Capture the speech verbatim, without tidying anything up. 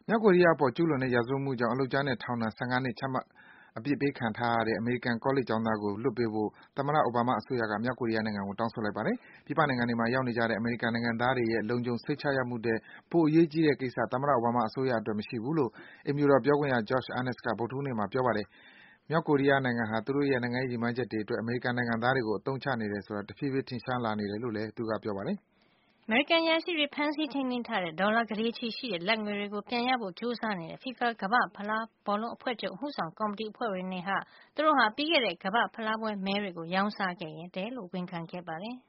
မြောက်ကိုရီးယားအပေါ် ကျူးလွန်တဲ့ ရာဇဝတ်မှုကြောင့် အလုပ်ကြမ်းနဲ့ ထောင်ဒဏ် ၁၅ နှစ် ချမှတ် အပြစ်ပေးခံထားရတဲ့ အမေရိကန် ကောလိပ်ကျောင်းသားကို လွှတ်ပေးဖို့ သမ္မတ အိုဘားမားအစိုးရက မြောက်ကိုရီးယားနိုင်ငံကို တောင်းဆိုလိုက်ပါတယ်။ ပြည်ပနိုင်ငံတွေမှာ ရောက်နေကြတဲ့ အမေရိကန်နိုင်ငံသားတွေရဲ့ လုံခြုံစိတ်ချရမှုထက် ပိုအရေးကြီးတဲ့ကိစ္စ သမ္မတ အိုဘားမားအစိုးရအတွက် မရှိဘူးလို့ အိမ်ဖြူတော် ပြောခွင့်ရ Josh Earnest က ဗုဒ္ဓဟူးနေ့မှာ ပြောပါတယ်။ မြောက်ကိုရီးယားနိုင်ငံဟာ သူတို့ရဲ့ နိုင်ငံရေး ရည်မှန်းချက်တွေအတွက် အမေရိကန်နိုင်ငံသားတွေကို အသုံးချနေတယ်ဆိုတာ တဖြည်းဖြည်း ထင်ရှားလာနေတယ်လို့လည်း သူက ပြောပါတယ်။အမေရိကန်အရာရှိတွေ ဖမ်းဆီးထိန်းသိမ်းထားတဲ့ ဒေါ်လာကုဋေချီရှိတဲ့ လာဘ်ငွေတွေကို ပြန်ရဖို့ ကြိုးစားနေတဲ့ FIFA ကမ္ဘာ့ဖလားဘောလုံးအဖွဲ့ချုပ် အမှုဆောင်ကော်မတီ အဖွဲ့ဝင်တွေက သူတို့ဟာ ပြီးခဲ့တဲ့ ကမ္ဘာ့ဖလားပွဲမဲတွေကို ရောင်းစားခဲ့တယ်လို့ ဝန်ခံခဲ့ပါတယ်